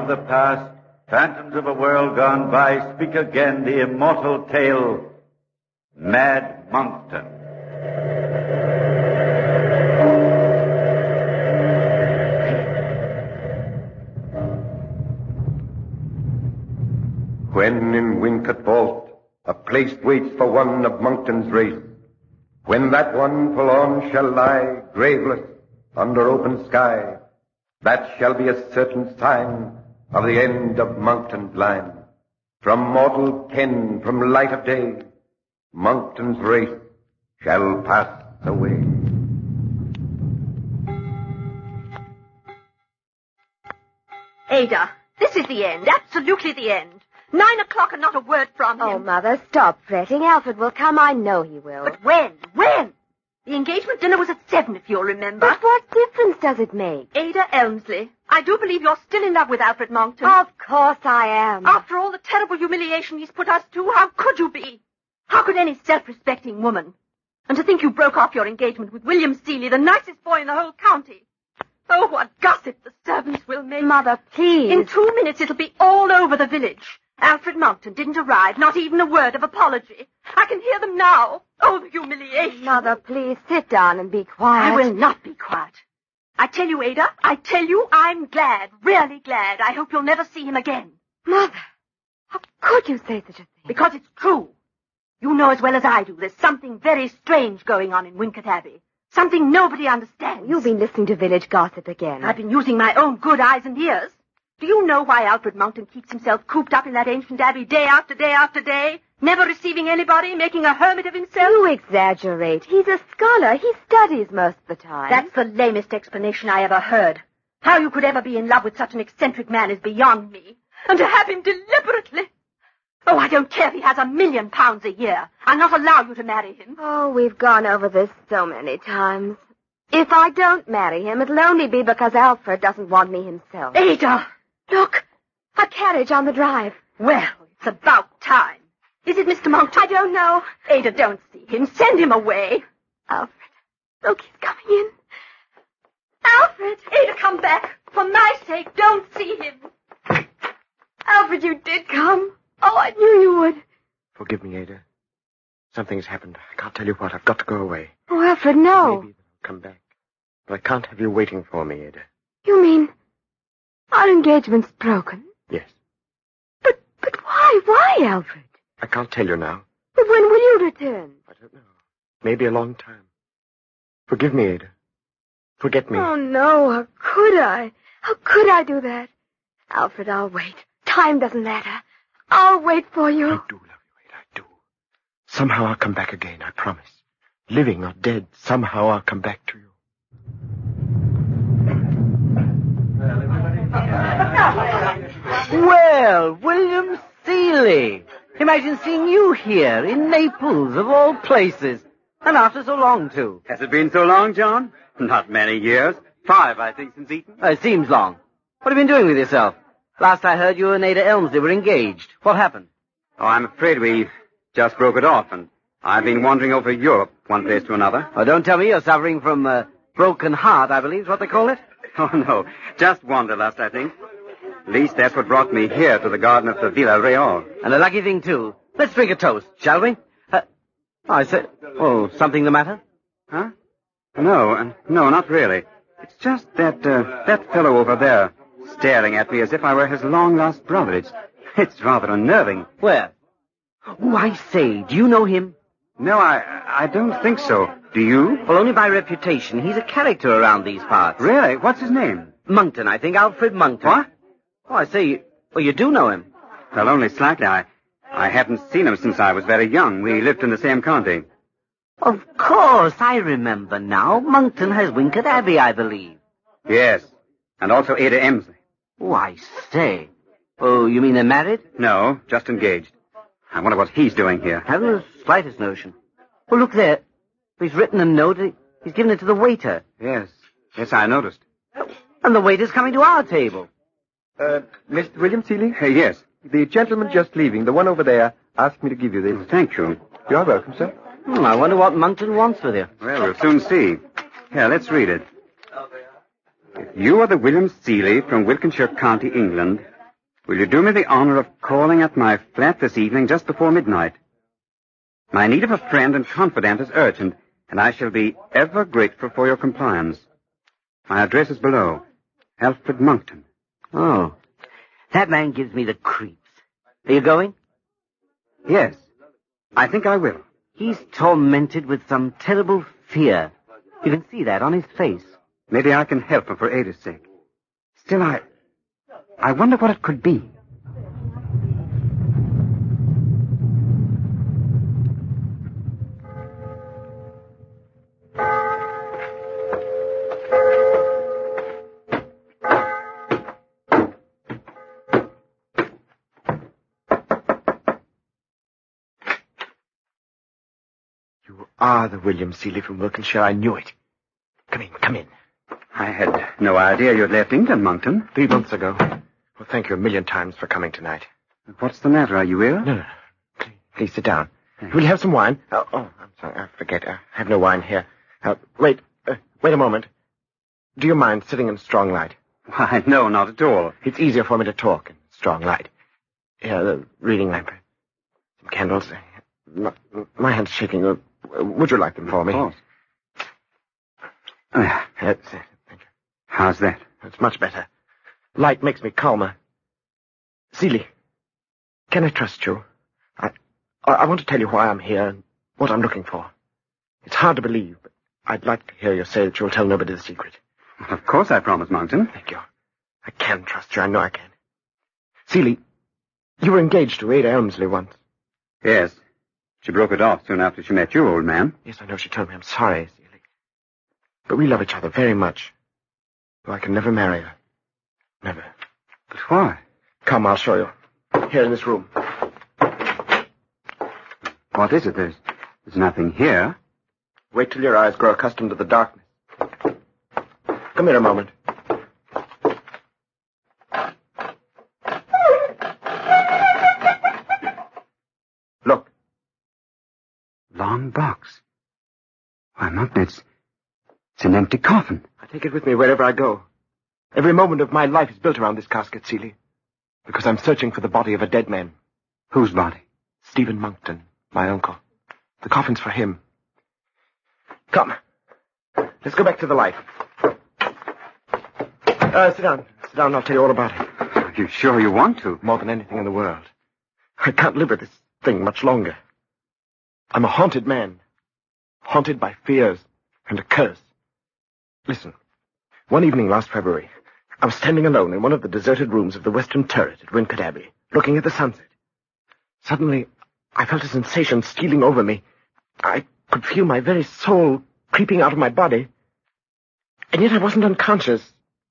the past, phantoms of a world gone by, speak again the immortal tale, Mad Monkton. When in Wincot vault a place waits for one of Monkton's race, when that one forlorn shall lie graveless under open sky, that shall be a certain sign of the end of Monkton's line. From mortal ken, from light of day, Monkton's race shall pass away. Ada, this is the end, absolutely the end. 9 o'clock and not a word from him. Oh, Mother, stop fretting. Alfred will come. I know he will. But when? When? The engagement dinner was at 7, if you'll remember. But what difference does it make? Ada Elmsley, I do believe you're still in love with Alfred Monkton. Of course I am. After all the terrible humiliation he's put us to, how could you be? How could any self-respecting woman? And to think you broke off your engagement with William Seeley, the nicest boy in the whole county. Oh, what gossip the servants will make. Mother, please. In 2 minutes it'll be all over the village. Alfred Monkton didn't arrive, not even a word of apology. I can hear them now. Oh, the humiliation. Mother, please sit down and be quiet. I will not be quiet. I tell you, Ada, I tell you I'm glad, really glad. I hope you'll never see him again. Mother, how could you say such a thing? Because it's true. You know as well as I do there's something very strange going on in Wincot Abbey. Something nobody understands. You've been listening to village gossip again. I've been using my own good eyes and ears. Do you know why Alfred Monkton keeps himself cooped up in that ancient abbey day after day after day, never receiving anybody, making a hermit of himself? You exaggerate. He's a scholar. He studies most of the time. That's the lamest explanation I ever heard. How you could ever be in love with such an eccentric man is beyond me. And to have him deliberately... Oh, I don't care if he has £1 million a year. I'll not allow you to marry him. Oh, we've gone over this so many times. If I don't marry him, it'll only be because Alfred doesn't want me himself. Ada! Look, a carriage on the drive. Well, it's about time. Is it Mr. Monkton? I don't know. Ada, don't see him. Send him away. Alfred, look, he's coming in. Alfred! Ada, come back. For my sake, don't see him. Alfred, you did come. Oh, I knew you would. Forgive me, Ada. Something has happened. I can't tell you what. I've got to go away. Oh, Alfred, no. Maybe they'll come back. But I can't have you waiting for me, Ada. You mean our engagement's broken? Yes. But why? Why, Alfred? I can't tell you now. But when will you return? I don't know. Maybe a long time. Forgive me, Ada. Forget me. Oh, no. How could I? How could I do that? Alfred, I'll wait. Time doesn't matter. I'll wait for you. I do love you, Ada. I do. Somehow I'll come back again, I promise. Living or dead, somehow I'll come back to you. Well, William Seeley. Imagine seeing you here in Naples, of all places. And after so long, too. Has it been so long, John? Not many years. 5, I think, since Eton. It seems long. What have you been doing with yourself? Last I heard, you and Ada Elmsley were engaged. What happened? Oh, I'm afraid we just broke it off, and I've been wandering over Europe, one place to another. Oh, don't tell me you're suffering from a broken heart, I believe is what they call it. Oh, no. Just wanderlust, I think. At least that's what brought me here to the garden of the Villa Real. And a lucky thing, too. Let's drink a toast, shall we? I said... Oh, something the matter? Huh? No, not really. It's just that fellow over there, staring at me as if I were his long-lost brother. It's rather unnerving. Where? Oh, I say, do you know him? No, I don't think so. Do you? Well, only by reputation. He's a character around these parts. Really? What's his name? Monkton, I think. Alfred Monkton. What? Oh, I say, well, you do know him. Well, only slightly. I haven't seen him since I was very young. We lived in the same county. Of course, I remember now. Monkton has Wincot Abbey, I believe. Yes, and also Ada Emsley. Oh, I say. Oh, you mean they're married? No, just engaged. I wonder what he's doing here. Haven't the slightest notion. Oh, look there. He's written a note. He's given it to the waiter. Yes, I noticed. And the waiter's coming to our table. Mr. William Seeley? Yes. The gentleman just leaving, the one over there, asked me to give you this. Thank you. You're welcome, sir. I wonder what Monkton wants with you. Well, we'll soon see. Here, let's read it. If you are the William Seeley from Wiltshire County, England, will you do me the honor of calling at my flat this evening just before midnight? My need of a friend and confidant is urgent, and I shall be ever grateful for your compliance. My address is below. Alfred Monkton. Oh, that man gives me the creeps. Are you going? Yes, I think I will. He's tormented with some terrible fear. You can see that on his face. Maybe I can help him for Ada's sake. Still, I wonder what it could be. You are the William Seeley from Wilkinshire. I knew it. Come in, come in. I had no idea you had left England, Monkton. 3 months ago. Well, thank you a million times for coming tonight. What's the matter? Are you ill? No. Please sit down. Will you have some wine? Oh, I'm sorry. I forget. I have no wine here. Wait a moment. Do you mind sitting in strong light? Why, no, not at all. It's easier for me to talk in strong light. Here, the reading lamp. Some candles. My hand's shaking. Would you like them for me? Of course. That's it. Thank you. How's that? It's much better. Light makes me calmer. Seeley, can I trust you? I want to tell you why I'm here and what I'm looking for. It's hard to believe, but I'd like to hear you say that you'll tell nobody the secret. Of course I promise, Monkton. Thank you. I can trust you. I know I can. Seeley, you were engaged to Ada Elmsley once. Yes. She broke it off soon after she met you, old man. Yes, I know she told me. I'm sorry, Seeley. But we love each other very much. Though I can never marry her. Never. But why? Come, I'll show you. Here in this room. What is it? There's nothing here. Wait till your eyes grow accustomed to the darkness. Come here a moment. Look. Long box. Why, Monkton, it's an empty coffin. I take it with me wherever I go. Every moment of my life is built around this casket, Seeley. Because I'm searching for the body of a dead man. Whose body? Stephen Monkton, my uncle. The coffin's for him. Come. Let's go back to the light. Sit down. Sit down and I'll tell you all about it. Are you sure you want to? More than anything in the world. I can't live with this thing much longer. I'm a haunted man. Haunted by fears and a curse. Listen. One evening last February, I was standing alone in one of the deserted rooms of the western turret at Wincot Abbey, looking at the sunset. Suddenly, I felt a sensation stealing over me. I could feel my very soul creeping out of my body. And yet I wasn't unconscious.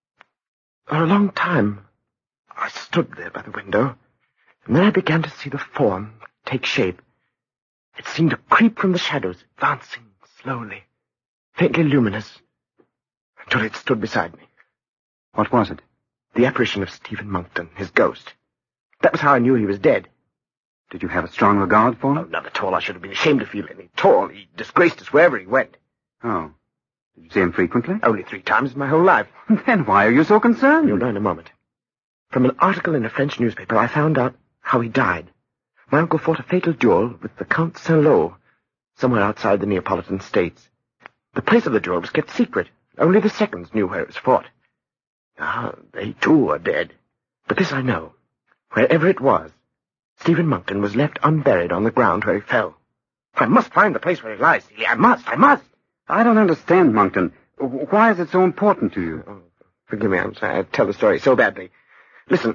For a long time, I stood there by the window, and then I began to see the form take shape. It seemed to creep from the shadows, advancing slowly, faintly luminous, until it stood beside me. What was it? The apparition of Stephen Monkton, his ghost. That was how I knew he was dead. Did you have a strong regard for him? Oh, not at all. I should have been ashamed to feel any at all. He disgraced us wherever he went. Oh. Did you see him frequently? Only 3 times in my whole life. Then why are you so concerned? You'll know in a moment. From an article in a French newspaper, I found out how he died. My uncle fought a fatal duel with the Count Saint-Lô, somewhere outside the Neapolitan states. The place of the duel was kept secret. Only the seconds knew where it was fought. Ah, they too are dead. But this I know. Wherever it was, Stephen Monkton was left unburied on the ground where he fell. I must find the place where he lies, Seeley. I must. I don't understand, Monkton. Why is it so important to you? Oh, forgive me, I'm sorry. I tell the story so badly. Listen,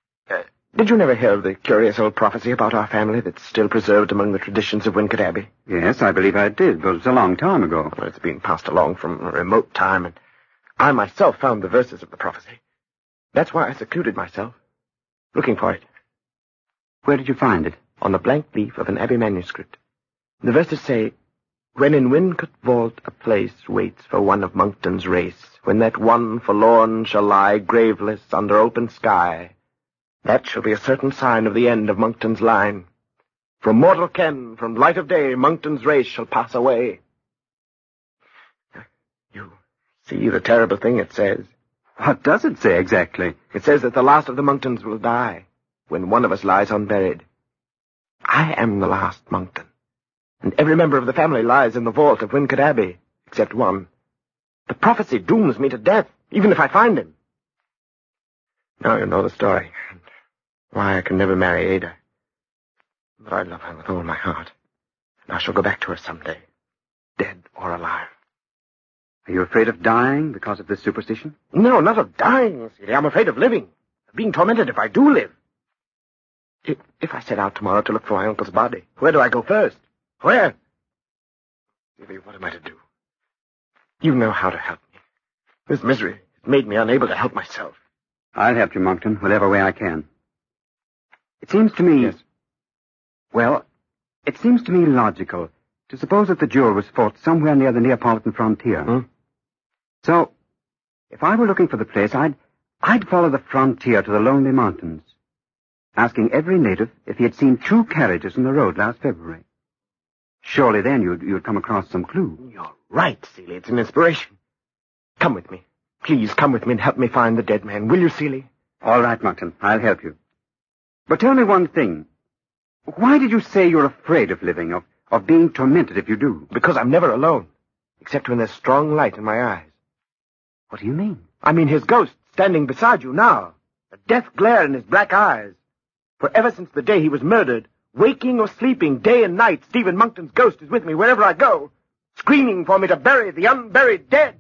did you never hear of the curious old prophecy about our family that's still preserved among the traditions of Wincot Abbey? Yes, I believe I did, but it's a long time ago. Well, it's been passed along from a remote time, and I myself found the verses of the prophecy. That's why I secluded myself, looking for it. Where did you find it? On the blank leaf of an Abbey manuscript. The verses say, "When in Wincot vault a place waits for one of Monkton's race, when that one forlorn shall lie graveless under open sky, that shall be a certain sign of the end of Monkton's line. From mortal ken, from light of day, Monkton's race shall pass away." You see the terrible thing it says. What does it say exactly? It says that the last of the Monktons will die. when one of us lies unburied. I am the last Monkton, and every member of the family lies in the vault of Wincot Abbey, except one. The prophecy dooms me to death, even if I find him. Now you know the story, and why I can never marry Ada. But I love her with all my heart, and I shall go back to her someday, dead or alive. Are you afraid of dying because of this superstition? No, not of dying, Celia. I'm afraid of living, of being tormented if I do live. If I set out tomorrow to look for my uncle's body, where do I go first? Where? Celia, what am I to do? You know how to help me. This misery has made me unable to help myself. I'll help you, Monkton, whatever way I can. It seems to me... Yes. Well, it seems to me logical to suppose that the duel was fought somewhere near the Neapolitan frontier. Hmm? So, if I were looking for the place, I'd follow the frontier to the Lonely Mountains, asking every native if he had seen 2 carriages on the road last February. Surely then you'd come across some clue. You're right, Celia. It's an inspiration. Come with me. Please come with me and help me find the dead man. Will you, Celia? All right, Monkton, I'll help you. But tell me one thing. Why did you say you're afraid of living, of being tormented if you do? Because I'm never alone, except when there's strong light in my eyes. What do you mean? I mean his ghost standing beside you now, a death glare in his black eyes. For ever since the day he was murdered, waking or sleeping, day and night, Stephen Monkton's ghost is with me wherever I go, screaming for me to bury the unburied dead.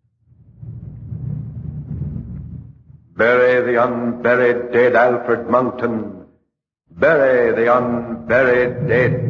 Bury the unburied dead, Alfred Monkton. Bury the unburied dead.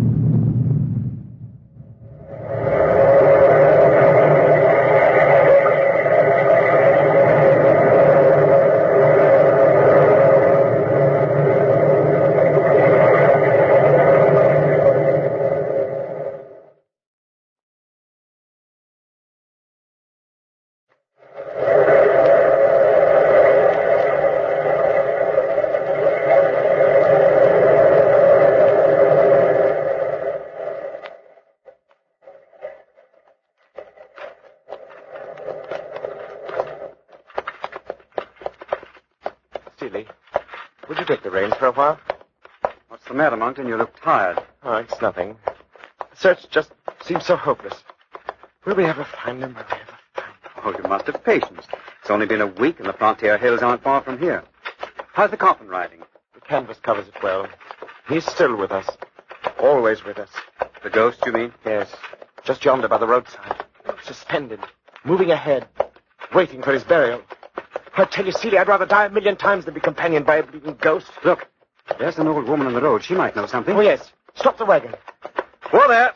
Celia, would you take the reins for a while? What's the matter, Monkton? You look tired. Oh, it's nothing. The search just seems so hopeless. Will we ever find him? Will we ever find him? Oh, you must have patience. It's only been a week and the frontier hills aren't far from here. How's the coffin riding? The canvas covers it well. He's still with us. Always with us. The ghost, you mean? Yes. Just yonder by the roadside. Suspended. Moving ahead. Waiting for his burial. I tell you, Celia, I'd rather die 1,000,000 times than be companioned by a bleeding ghost. Look, there's an old woman on the road. She might know something. Oh, yes. Stop the wagon. Whoa there.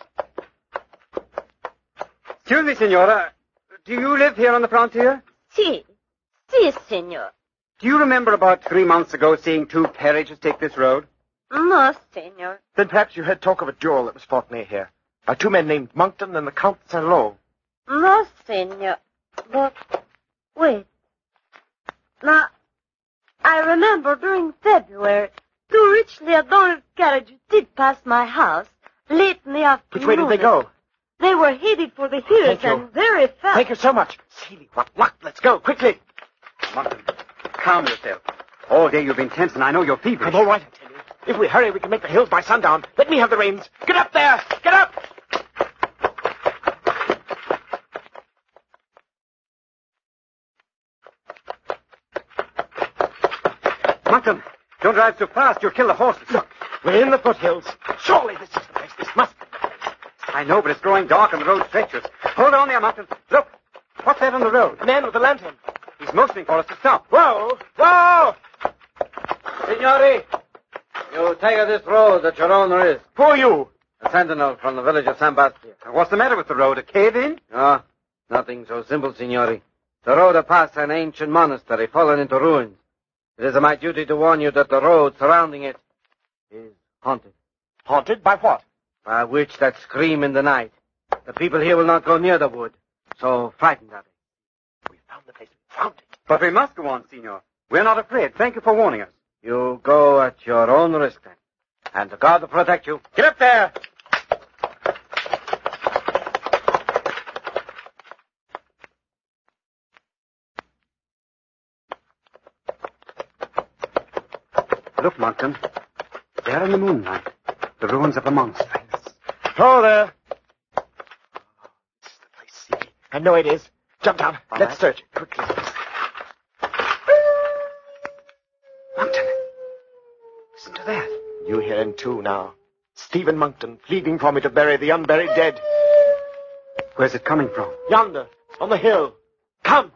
Excuse me, Senora. Do you live here on the frontier? Si. Si, senor. Do you remember about 3 months ago seeing 2 carriages take this road? No, senor. Then perhaps you heard talk of a duel that was fought near here by 2 men named Monkton and the Count Saint-Lô. No, senor. But, wait. Now, I remember during February, 2 richly adorned carriages did pass my house late in the afternoon. Which way did they go? They were headed for the hills Thank you. and very fast. Thank you so much. Celia, what luck. Let's go, quickly. Monkton, calm yourself. All day you've been tense, and I know you're feverish. I'm all right, I tell you. If we hurry, we can make the hills by sundown. Let me have the reins. Get up there! Get up! Monkton, don't drive so fast. You'll kill the horses. Look, we're in the foothills. Surely this is the place. This must be the place. I know, but it's growing dark and the road's treacherous. Hold on there, Monkton. Look, what's that on the road? The man with the lantern. He's motioning for us to stop. Whoa! Whoa! Signori, you take this road at your own risk. Who are you? A sentinel from the village of San Bastia. What's the matter with the road? A cave-in? No, nothing so simple, signori. The road passed an ancient monastery fallen into ruins. It is my duty to warn you that the road surrounding it is haunted. Haunted by what? By a witch that scream in the night. The people here will not go near the wood, so frightened are they. We found the place. We found it. But we must go on, Signor. We're not afraid. Thank you for warning us. You go at your own risk, then. And God will protect you. Get up there! Look, Moncton. There in the moonlight. The ruins of the monster. Oh, there. This is the place, Seeley. I know it is. Jump down. Let's search it quickly. Moncton. Listen to that. You hear him too now. Stephen Moncton pleading for me to bury the unburied dead. Where's it coming from? Yonder, on the hill. Come.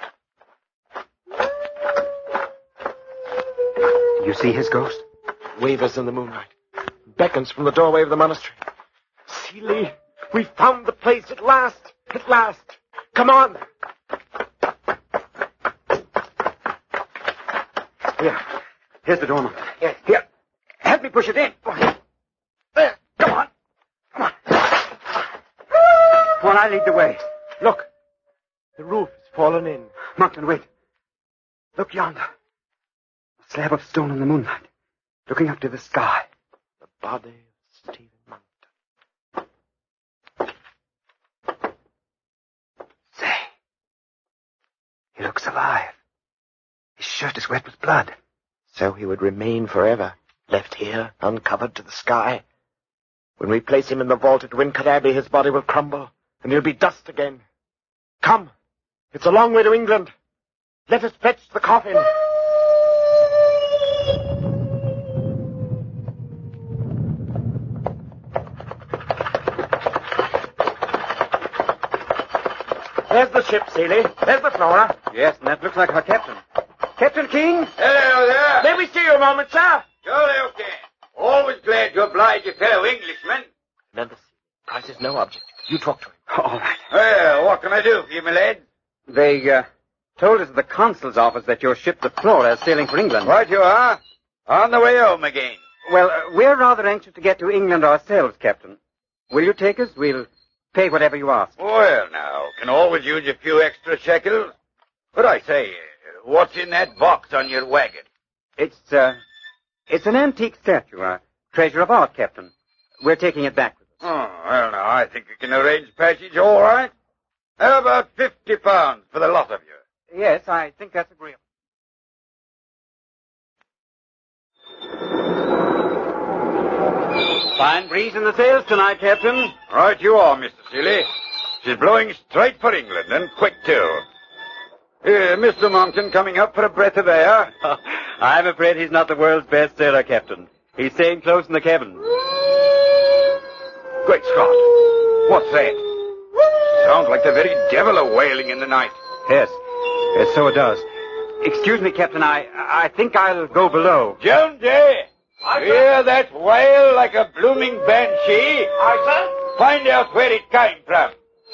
Do you see his ghost? Wavers in the moonlight. Beckons from the doorway of the monastery. Seeley, we found the place at last. At last. Come on. Here. Here's the door, Moncton. Here. Help me push it in. There. Come on. Come on. Come on, I lead the way. Look. The roof has fallen in. Moncton, wait. Look yonder. A slab of stone in the moonlight. Looking up to the sky. The body of Stephen Moncton. Say. He looks alive. His shirt is wet with blood. So he would remain forever, left here, uncovered to the sky. When we place him in the vault at Wincot Abbey, his body will crumble, and he'll be dust again. Come. It's a long way to England. Let us fetch the coffin. There's the ship, Seeley. There's the Flora. Yes, and that looks like her captain. Captain King? Hello there. May we see you a moment, sir? Jolly okay. Always glad to oblige a fellow Englishman. Remember, price is no object. You talk to him. All right. Well, what can I do for you, my lad? They, told us at the consul's office that your ship, the Flora, is sailing for England. Right you are. On the way home again. Well, we're rather anxious to get to England ourselves, Captain. Will you take us? We'll pay whatever you ask. Well, now, can always use a few extra shekels. But I say, what's in that box on your wagon? It's an antique statue, a treasure of art, Captain. We're taking it back with us. Oh, well, now, I think we can arrange passage all right. How about £50 for the lot of you? Yes, I think that's agreeable. Fine breeze in the sails tonight, Captain. Right you are, Mr. Seeley. She's blowing straight for England, and quick, too. Mr. Moncton coming up for a breath of air? I'm afraid he's not the world's best sailor, Captain. He's staying close in the cabin. Great Scott! What's that? Sounds like the very devil a wailing in the night. Yes, so it does. Excuse me, Captain, I think I'll go below. Jonesy! Hear that wail like a blooming banshee? Aye, sir? Find out where it came from.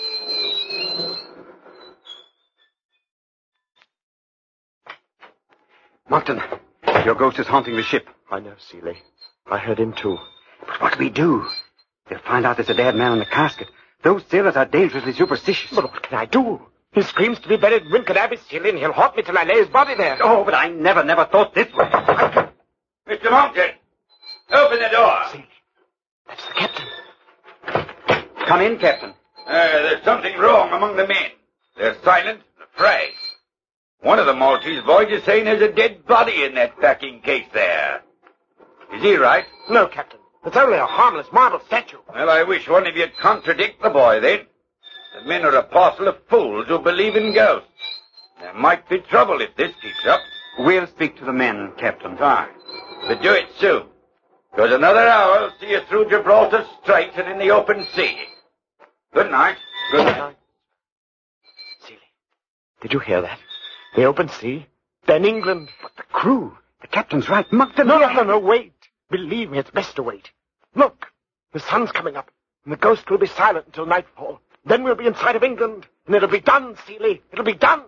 Moncton, your ghost is haunting the ship. I know, Seeley. I heard him too. But what do we do? They'll find out there's a dead man in the casket. Those sailors are dangerously superstitious. But what can I do? He screams to be buried in Wincot Abbey, Seeley, and he'll haunt me till I lay his body there. Oh, but I never thought this way. Mr. Moncton, open the door. Seeley, that's the captain. Come in, Captain. There's something wrong among the men. They're silent and afraid. One of the Maltese boys is saying there's a dead body in that packing case there. Is he right? No, Captain. It's only a harmless marble statue. Well, I wish one of you'd contradict the boy, then. The men are a parcel of fools who believe in ghosts. There might be trouble if this keeps up. We'll speak to the men, Captain. Fine. But do it soon. Because another hour will see you through Gibraltar Strait and in the open sea. Good night. Good night. Seeley, did you hear that? The open sea, then England. But the crew. The captain's right. Moncton. No, wait. Believe me, it's best to wait. Look, the sun's coming up, and the ghost will be silent until nightfall. Then we'll be in sight of England, and it'll be done, Seeley. It'll be done.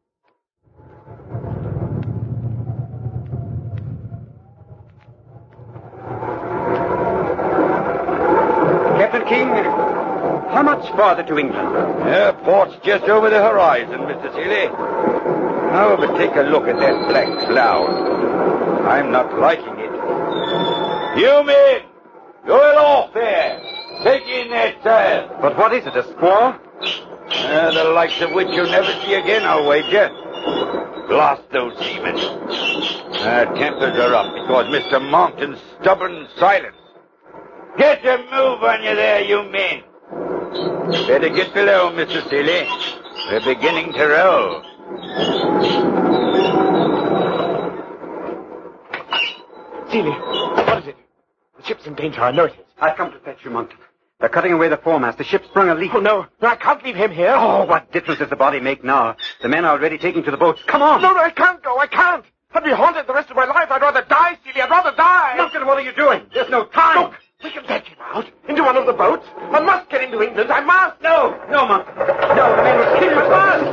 Captain King, how much farther to England? Port's just over the horizon, Mr. Seeley. Now, but take a look at that black cloud. I'm not liking it. You men! Go aloft there! Take in that sail! But what is it, a squall? The likes of which you'll never see again, I'll wager. Blast those seamen. Our tempers are up because Mr. Monkton's stubborn silence. Get a move on you there, you men. Better get below, Mr. Seeley. We're beginning to roll. Seeley, what is it? The ship's in danger, I know it is. I've come to fetch you, Monkton. They're cutting away the foremast. The ship's sprung a leak. Oh, no, I can't leave him here. Oh, what difference does the body make now? The men are already taking to the boats. Come on! No, I can't go, I can't. I'd be haunted the rest of my life. I'd rather die, Seeley. I'd rather die. Monkton, what are you doing? There's no time. Look, we can take him out into one of the boats. I must get into England. I must. No, Monkton. No, the men will kill you at last.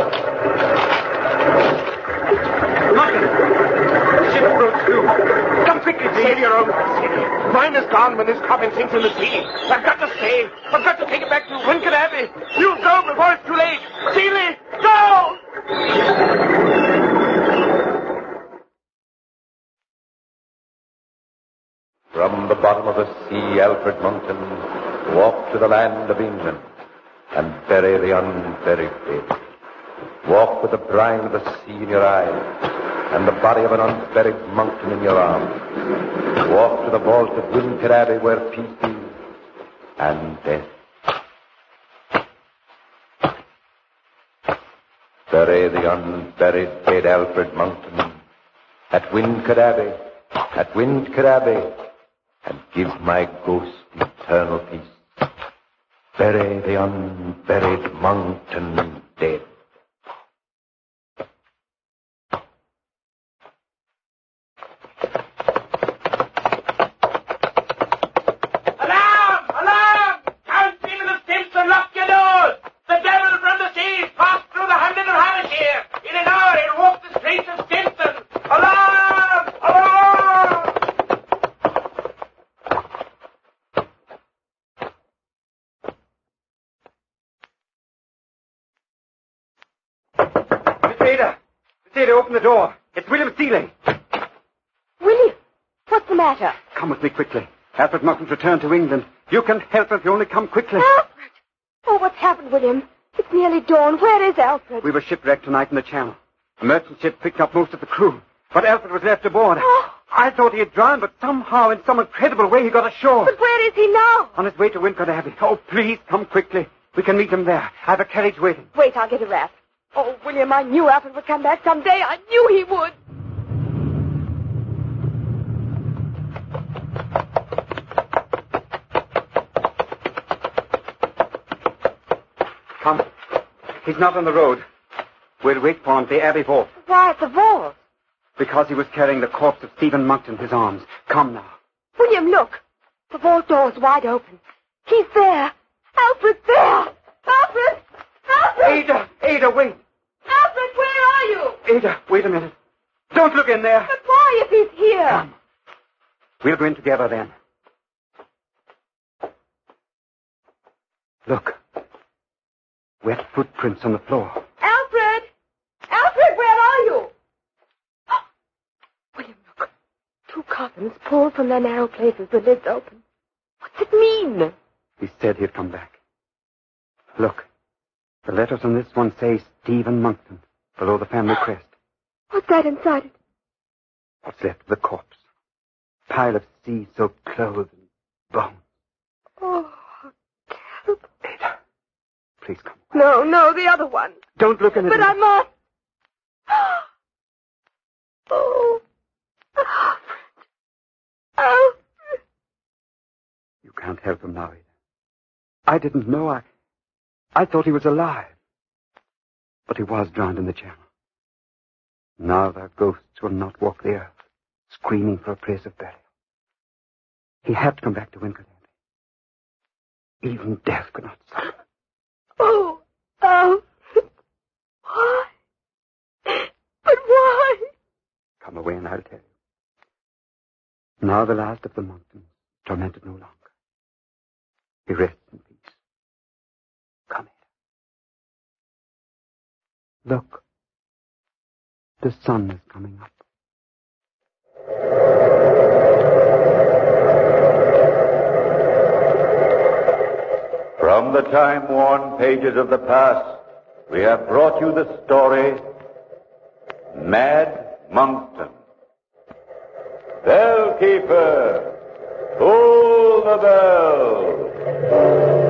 Monkton, the ship broke through. Come quickly, please. Save your own Seeley. Mine is gone when this coffin sinks in the sea. I've got to stay. I've got to take it back to Wincott Abbey. You go before it's too late. Seeley, go! From the bottom of the sea, Alfred Monkton walked to the land of England and bury the unburied dead. Walk with the brine of the sea in your eyes and the body of an unburied Monkton in your arms. Walk to the vault of Wincott Abbey where peace is and death. Bury the unburied dead Alfred Monkton at Wincott Abbey, and give my ghost eternal peace. Bury the unburied Monkton dead. Alarm! Alarm! Count Stephen of Stimson, lock your doors! The devil from the seas passed through the hamlet of Havishire. In an hour he'll walk the streets of Stimson. Alarm! Alarm! Miss Ada, open the door. It's William Seeley. William, what's the matter? Come with me quickly. Alfred Monkton's returned to England. You can help if you only come quickly. Alfred! Oh, what's happened, William? It's nearly dawn. Where is Alfred? We were shipwrecked tonight in the Channel. A merchant ship picked up most of the crew, but Alfred was left aboard. Oh. I thought he had drowned, but somehow, in some incredible way, he got ashore. But where is he now? On his way to Wincott Abbey. Oh, please, come quickly. We can meet him there. I have a carriage waiting. Wait, I'll get a wrap. Oh, William, I knew Alfred would come back someday. I knew he would. Come. He's not on the road. We'll wait for him at the Abbey vault. Why at the vault? Because he was carrying the corpse of Stephen Monkton in his arms. Come now. William, look. The vault door's wide open. He's there. Alfred's there. Alfred! Alfred! Ada, wait. Alfred, where are you? Ada, wait a minute. Don't look in there. But why, if he's here? Come. We'll go in together then. Look. Wet footprints on the floor. Alfred! Alfred, where are you? William, look. Two coffins pulled from their narrow places, the lids open. What's it mean? He said he'd come back. Look. The letters on this one say Stephen Monkton, below the family crest. What's that inside it? What's left of the corpse? Pile of sea-soaked clothes and bones. Oh, how terrible. Ada, please come. No, the other one. Don't look in it. But I must. Oh, Alfred. Alfred. You can't help him now, Ada. I didn't know. I thought he was alive. But he was drowned in the Channel. Now their ghosts will not walk the earth, screaming for a place of burial. He had to come back to Wincott Abbey. Even death could not stop him. Oh, Alfred. Why? But why? Come away and I'll tell you. Now the last of the Monktons, tormented no longer. He rests in peace. Come here. Look. The sun is coming up. From the time-worn pages of the past, we have brought you the story, Mad Monkton. Bell keeper, pull the bell.